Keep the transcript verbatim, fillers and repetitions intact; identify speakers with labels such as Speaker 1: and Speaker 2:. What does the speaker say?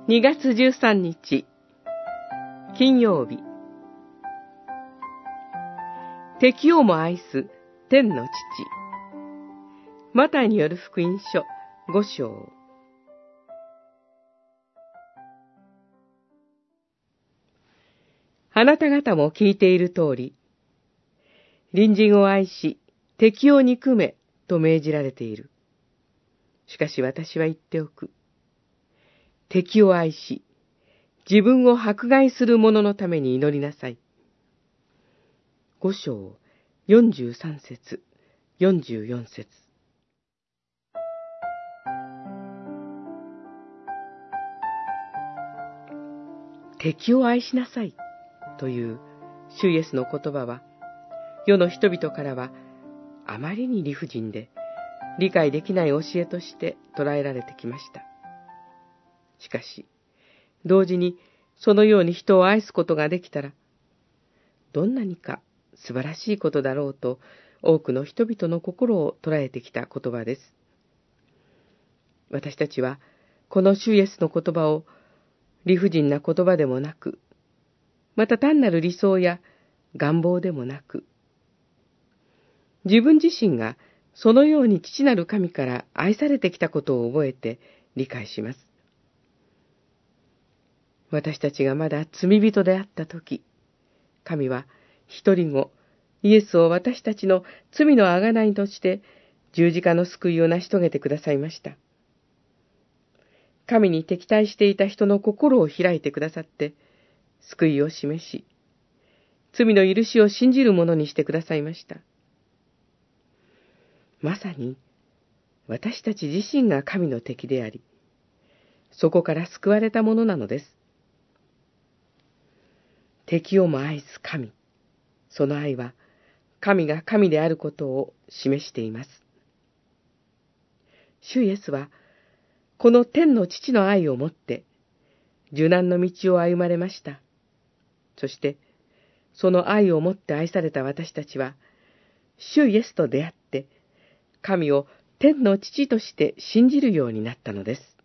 Speaker 1: にがつじゅうさんにち、金曜日。敵をも愛す天の父。マタイによる福音書ごしょう。あなた方も聞いている通り、隣人を愛し、敵を憎めと命じられている。しかし私は言っておく。敵を愛し、自分を迫害する者のために祈りなさい。ごしょう、よんじゅうさんせつ、よんじゅうよんせつ。敵を愛しなさいという主イエスの言葉は、世の人々からはあまりに理不尽で理解できない教えとして捉えられてきました。しかし、同時にそのように人を愛すことができたら、どんなにか素晴らしいことだろうと多くの人々の心を捉えてきた言葉です。私たちはこの主イエスの言葉を理不尽な言葉でもなく、また単なる理想や願望でもなく、自分自身がそのように父なる神から愛されてきたことを覚えて理解します。私たちがまだ罪人であったとき、神は一人子、イエスを私たちの罪の贖いとして十字架の救いを成し遂げてくださいました。神に敵対していた人の心を開いてくださって、救いを示し、罪の許しを信じるものにしてくださいました。まさに、私たち自身が神の敵であり、そこから救われたものなのです。敵をも愛す神。その愛は、神が神であることを示しています。主イエスは、この天の父の愛をもって、受難の道を歩まれました。そして、その愛をもって愛された私たちは、主イエスと出会って、神を天の父として信じるようになったのです。